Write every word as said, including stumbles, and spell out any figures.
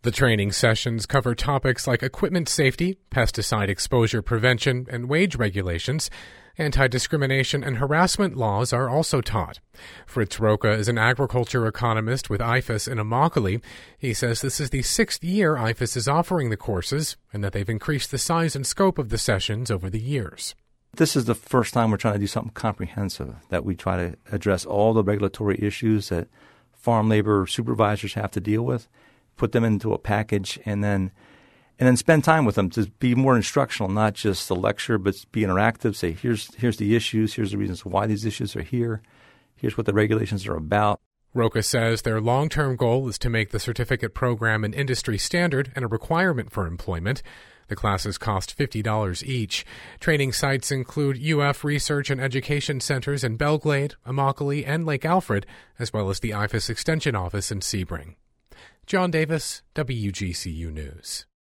The training sessions cover topics like equipment safety, pesticide exposure prevention, and wage regulations. Anti-discrimination and harassment laws are also taught. Fritz Roca is an agriculture economist with I F A S in Immokalee. He says this is the sixth year I F A S is offering the courses and that they've increased the size and scope of the sessions over the years. This is the first time we're trying to do something comprehensive, that we try to address all the regulatory issues that farm labor supervisors have to deal with, put them into a package, and then and then spend time with them to be more instructional, not just a lecture, but be interactive. Say, here's here's the issues, here's the reasons why these issues are here, here's what the regulations are about. Roca says their long-term goal is to make the certificate program an industry standard and a requirement for employment. The classes cost fifty dollars each. Training sites include U F Research and Education Centers in Belglade, Immokalee, and Lake Alfred, as well as the I F A S Extension Office in Sebring. John Davis, W G C U News.